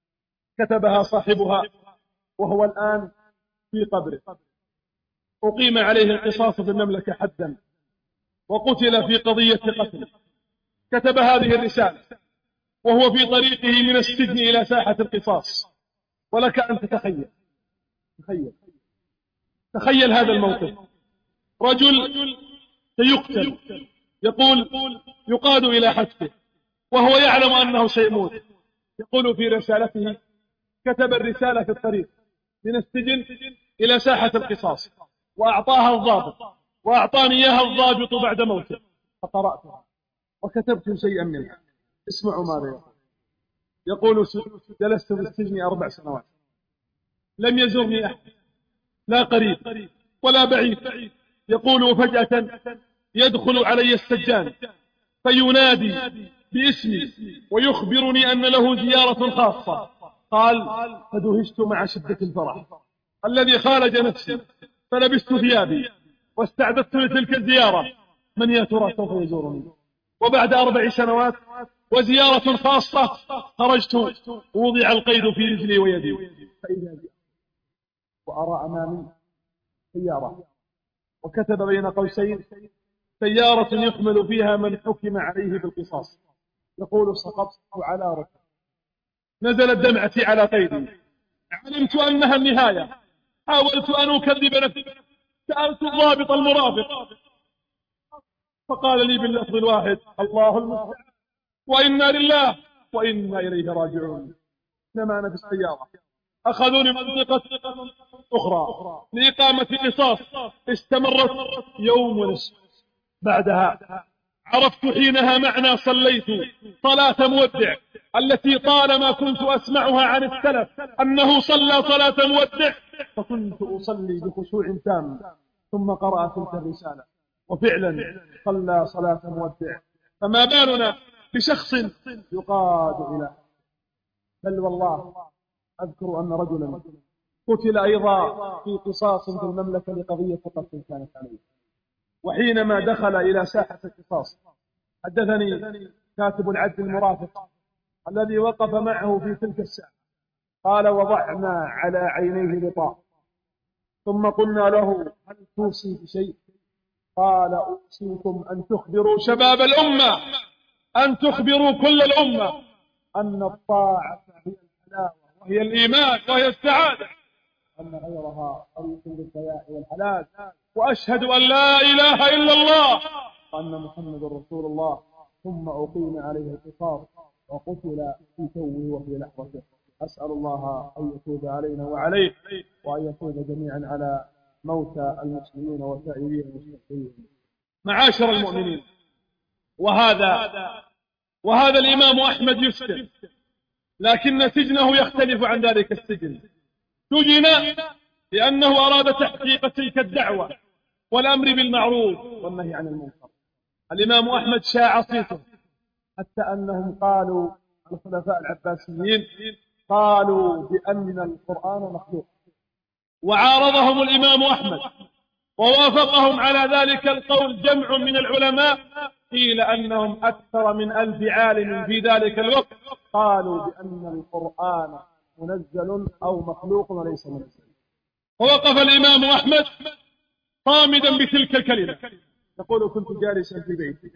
A: كتبها صاحبها وهو الآن في قبره، أقيم عليه القصاص في المملكة حدا وقتل في قضية قتل. كتب هذه الرسالة وهو في طريقه من السجن إلى ساحة القصاص. ولك أن تخيل هذا الموقف: رجل سيقتل، يقول يقاد إلى حتفه وهو يعلم أنه سيموت. يقول في رسالته: كتب الرسالة في الطريق من السجن إلى ساحة القصاص وأعطاها الضابط، وأعطاني إياها الضابط بعد موته، فقرأتها وكتبت شيئا منها. اسمعوا ماذا يقول: جلست في السجن 4 سنوات، لم يزرني أحد، لا قريب ولا بعيد. يقول: وفجأة يدخل علي السجان فينادي باسمي ويخبرني أن له زيارة خاصة. قال: فدهشت مع شدة الفرح الذي خالج نفسي، فلبست ثيابي واستعددت لتلك الزيارة. من يا ترى سوف يزورني؟ وبعد 4 سنوات وزيارة خاصة خرجت، ووضع القيد في رجلي ويدي، فإذا بي وأرى أمامي سيارة، وكتب بين قوسين: سيارة يحمل فيها من حكم عليه بالقصاص. يقول: سقطت على ركبتي، نزلت دمعتي على قيدي، علمت أنها النهاية، حاولت أن أكذب نفسي، سألت الضابط المرافق فقال لي باللفظ الواحد: الله المستعان، وإنا لله وإنا إليه راجعون. إنما أنا في السيارة، أخذوني منطقة أخرى لإقامة قصاص استمرت يوم ونصف. بعدها عرفت حينها معنى صليت صلاة مودع التي طالما كنت أسمعها عن السلف أنه صلى صلاة مودع، فكنت أصلي بخشوع تام. ثم قرأ تلك الرسالة وفعلا صلى صلاة مودع. فما بالنا بشخص يقاد إلى. بل والله أذكر أن رجلا قتل أيضا في قصاص في المملكة لقضية قتل كانت عليه، وحينما دخل إلى ساحة القصاص حدثني كاتب العدل المرافق الذي وقف معه في تلك الساعة، قال: وضعنا على عينيه غطاء ثم قلنا له: هل توصي بشيء؟ قال: أوصيكم أن تخبروا شباب الأمة، أن تخبروا كل الأمة أن الطاعة هي الحلاوة وهي الإيمان وهي السعادة، أن غيرها طريق للضياع والحلال، وأشهد أن لا إله إلا الله وأن محمد رسول الله. ثم أقيم عليه القصاص وقتل في توه وفي لحظته. أسأل الله أن يتوب علينا وعليه، وأن يتوب جميعا على موتى المسلمين والتائبين والمستغفرين. معاشر المؤمنين، وهذا الإمام أحمد يسجن، لكن سجنه يختلف عن ذلك السجن. سجن لأنه أراد تحقيق تلك الدعوة والأمر بالمعروف والنهي عن المنكر. الإمام أحمد شاع صيته حتى أنهم قالوا، الخلفاء العباسيين قالوا بأن القرآن مخلوق، وعارضهم الإمام أحمد ووافقهم على ذلك القول جمع من العلماء، قيل أنهم أكثر من 1000 عالم في ذلك الوقت قالوا بأن القرآن منزل أو مخلوق وليس منزل. فوقف الإمام أحمد صامدا بتلك الكلمة، يقول: كنت جالسا في بيتي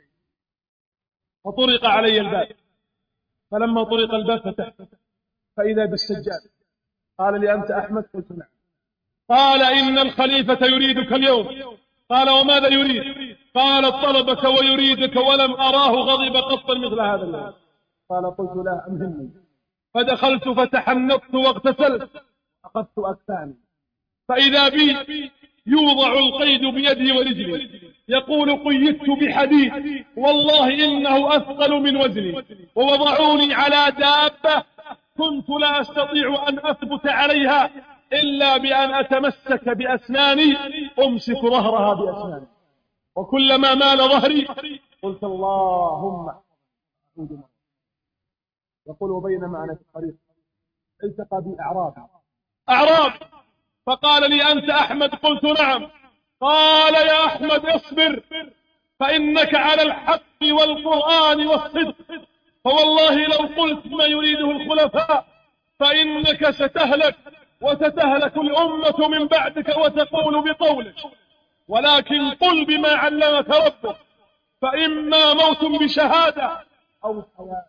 A: فطرق علي الباب، فلما طرق الباب فتحت فإذا بالسجاد. قال لي: أنت أحمد؟ قلت: نعم. قال: إن الخليفة يريدك اليوم. قال: وماذا يريد؟ قال: طلبك ويريدك ولم أراه غضب قط مثل هذا اليوم. قال: قلت: لا أمهني. فدخلت فتحنطت واغتسلت، أخذت أكفاني، فإذا بي يوضع القيد بيدي ورجلي، يقول: قيدت بحديد والله إنه أثقل من وزني، ووضعوني على دابة كنت لا أستطيع أن أثبت عليها إلا بأن أتمسك بأسناني أمسك ظهرها بأسناني، وكلما مال ظهري قلت: اللهم أعوذ بك. يقول: وبينما أنا في الطريق التقى بي أعراب فقال لي: أنت أحمد؟ قلت: نعم. قال: يا أحمد اصبر، فإنك على الحق والقرآن والصدق، فوالله لو قلت ما يريده الخلفاء فإنك ستهلك وتتهلك الأمة من بعدك وتقول بقولك، ولكن قل بما علمك ربك، فإما موت بشهادة أو حياة.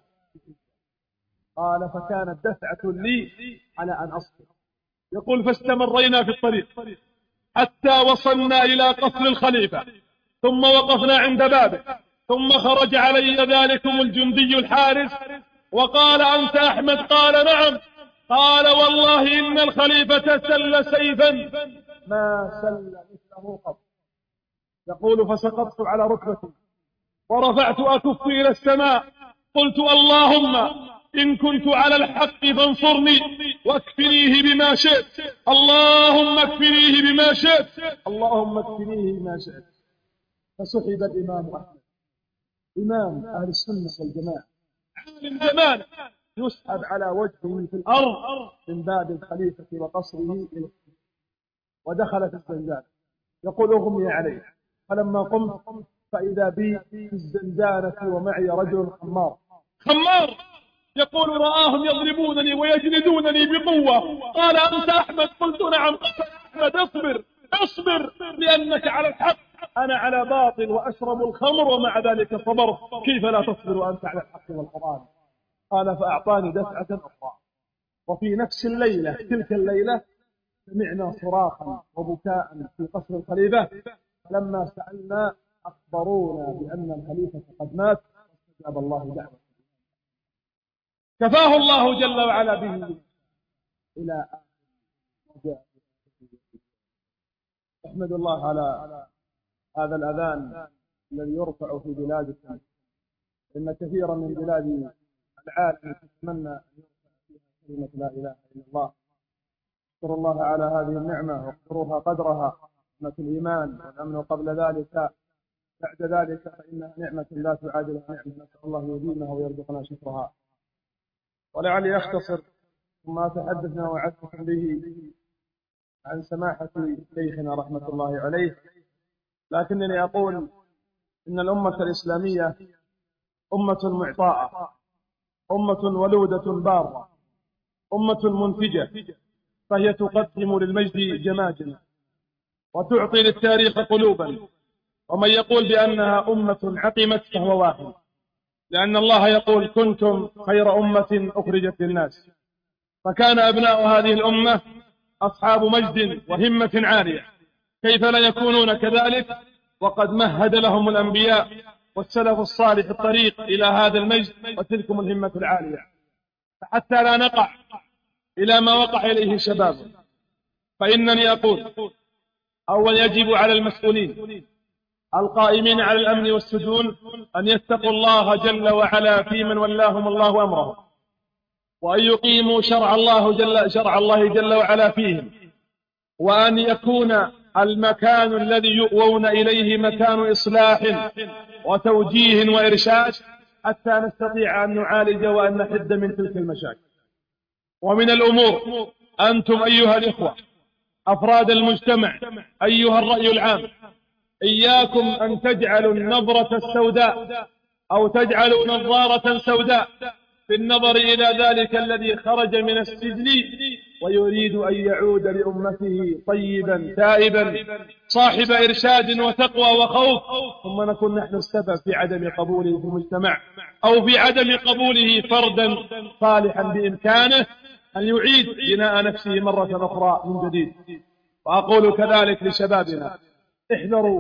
A: قال: فكانت دفعة لي على أن أصبر. يقول: فاستمرينا في الطريق حتى وصلنا إلى قصر الخليفة، ثم وقفنا عند بابه، ثم خرج علي ذلكم الجندي الحارس وقال: أنت أحمد؟ قال: نعم. قال: والله إن الخليفة سل سيفا ما سل مثله قط. يقول: فسقطت على ركبتي ورفعت أكفي إلى السماء، قلت: اللهم إن كنت على الحق فانصرني واكفنيه بما شئت، اللهم اكفنيه بما شئت، اللهم اكفنيه بما شئت. فسحب الإمام أحمد إمام أهل السنة والجماعة عالم زمان يسحب على وجهه في الأرض من باب الخليفة وقصره إلى ودخل في الزنزانة. يقول: أغمي عليه، فلما قمت فإذا بي في الزنزانة ومعي رجل خمار. يقول: رآهم يضربونني ويجلدونني بقوة. قال: أنت أحمد؟ قلت: نعم. قال: أحمد اصبر لأنك على الحق، أنا على باطل وأشرب الخمر ومع ذلك صبرت، كيف لا تصبر وأنت على الحق والقرآن؟ قال: فأعطاني دفعة أخرى. وفي نفس الليلة تلك الليلة سمعنا صراخا وبكاء في قصر الخليفة، فلما سألنا أخبرونا بأن الخليفة قد مات واستجاب الله دعوته، كفاه الله جل وعلا به إلى آخر. أحمد الله على هذا الأذان الذي يرفع في بلادكم، إن كثيرا من بلاد العالم تتمنى أن يرفع فيها كلمة لا إله إلا الله. اذكروا الله على هذه النعمة واقدروها قدرها، نعمة الإيمان والأمن قبل ذلك. بعد ذلك فإنها نعمة لا تعادل نعمة، نسأل الله يديمها ويرزقنا شكرها. ولعلي أختصر ثم تحدثنا وعدتكم به عن سماحة شيخنا رحمة الله عليه، لكنني أقول إن الأمة الإسلامية أمة معطاءة، أمة ولودة بارة، أمة منتجة، فهي تقدم للمجد جماجم وتعطي للتاريخ قلوبا. ومن يقول بأنها أمة عقمت فهو واهم، لأن الله يقول كنتم خير أمة أخرجت للناس. فكان أبناء هذه الأمة أصحاب مجد وهمة عالية، كيف لا يكونون كذلك وقد مهد لهم الأنبياء والسلف الصالح الطريق إلى هذا المجد وتلكم الهمة العالية. فحتى لا نقع إلى ما وقع إليه شباب، فإنني أقول أولا يجب على المسؤولين القائمين على الأمن والسجون أن يتقوا الله جل وعلا في من ولاهم الله أمره، وأن يقيموا شرع الله جل وعلا فيهم، وأن يكون المكان الذي يؤوون إليه مكان إصلاح وتوجيه وإرشاد حتى نستطيع أن نعالج وأن نحد من تلك المشاكل. ومن الأمور أنتم أيها الإخوة أفراد المجتمع، أيها الرأي العام، إياكم أن تجعلوا النظرة السوداء أو تجعلوا نظارة سوداء في النظر إلى ذلك الذي خرج من السجن ويريد أن يعود لأمته طيبا تائبا صاحب إرشاد وتقوى وخوف، ثم نكون نحن السبب في عدم قبوله في المجتمع أو في عدم قبوله فردا صالحا بإمكانه أن يعيد بناء نفسه مرة أخرى من جديد. وأقول كذلك لشبابنا احذروا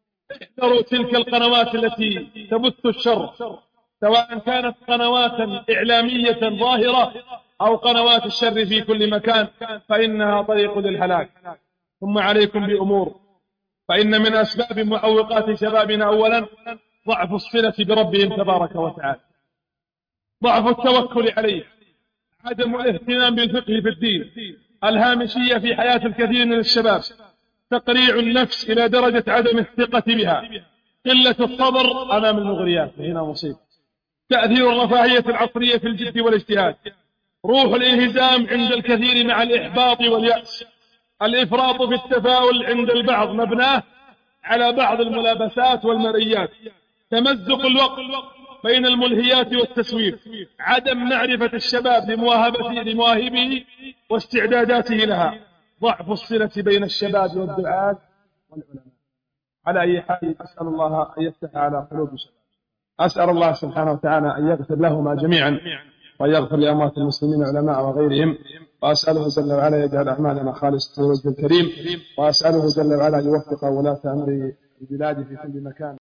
A: تلك القنوات التي تبث الشر، سواء كانت قنوات إعلامية ظاهرة أو قنوات الشر في كل مكان، فإنها طريق للهلاك. ثم عليكم بأمور، فإن من أسباب معوقات شبابنا أولا ضعف الصلة بربهم تبارك وتعالى، ضعف التوكل عليه، عدم الاهتمام بالفقه في الدين، الهامشية في حياة الكثير من الشباب، تقريع النفس إلى درجة عدم الثقة بها، قلة الصبر أمام المغريات، هنا مصيبة، تأثير الرفاهية العصرية في الجد والاجتهاد، روح الانهزام عند الكثير مع الإحباط واليأس، الإفراط في التفاؤل عند البعض مبناه على بعض الملابسات والمرئيات، تمزق الوقت بين الملهيات والتسويف، عدم معرفة الشباب لمواهبه واستعداداته لها، ضعف الصلة بين الشباب والدعاة والعلماء. على أي حال أسأل الله أن يفتح على قلوب الشباب، أسأل الله سبحانه وتعالى أن يغفر لهما جميعا وأن يغفر لأموات المسلمين علماء وغيرهم، وأسأله جل وعلا يجعل أعمالنا خالصة لوجهه الكريم، وأسأله جل وعلا أن يوفق ولاة أمر البلاد في كل مكان.